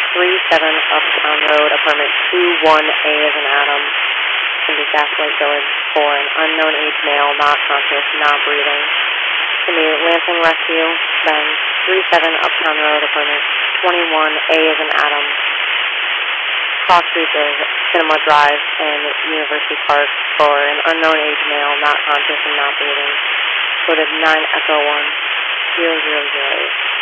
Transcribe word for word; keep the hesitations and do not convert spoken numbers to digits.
three seven Uptown Road, apartment two one A as in Adam, in the Gaslight Village for an unknown age male, not conscious, not breathing. In the Lansing Rescue, then three seven Uptown Road, apartment twenty-one A as in Adam, cross streets of Cinema Drive and University Park for an unknown age male, not conscious and not breathing. Coded nine Echo one zero zero zero eight.